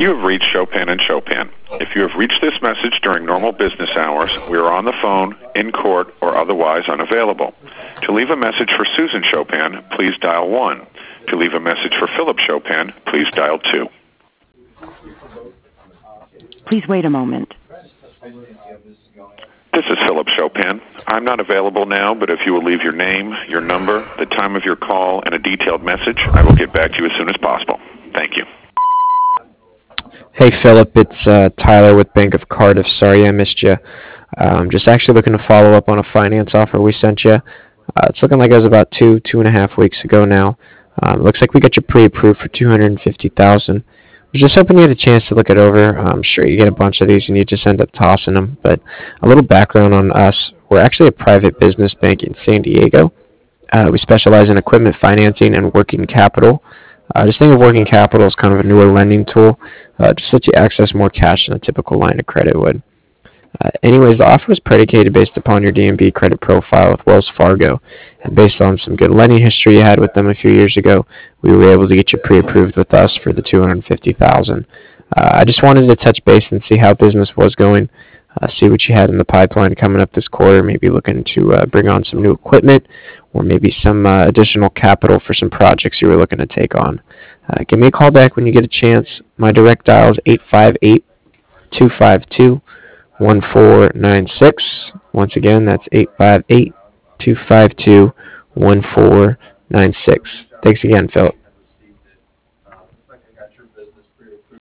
You have reached Chopin and Chopin. If you have reached this message during normal business hours, we are on the phone, in court, or otherwise unavailable. To leave a message for Susan Chopin, please dial 1. To leave a message for Philip Chopin, please dial 2. Please wait a moment. This is Philip Chopin. I'm not available now, but if you will leave your name, your number, the time of your call, and a detailed message, I will get back to you as soon as possible. Thank you. Hey Philip, it's Tyler with Bank of Cardiff. Sorry I missed you. Just actually looking to follow up on a finance offer we sent you. It's looking like it was about 2.5 weeks ago now. Looks like we got you pre-approved for $250,000. Was just hoping you had a chance to look it over. I'm sure you get a bunch of these and you just end up tossing them. But a little background on us: we're actually a private business bank in San Diego. We specialize in equipment financing and working capital. Just think of working capital as kind of a newer lending tool. Just lets you access more cash than a typical line of credit would. Anyways, the offer was predicated based upon your D&B credit profile with Wells Fargo, and based on some good lending history you had with them a few years ago, we were able to get you pre-approved with us for the $250,000. I just wanted to touch base and see how business was going, see what you had in the pipeline coming up this quarter, maybe looking to bring on some new equipment, or maybe some additional capital for some projects you were looking to take on. Give me a call back when you get a chance. My direct dial is 858-252-1496. Once again, that's 858-252-1496. Thanks again, Philip.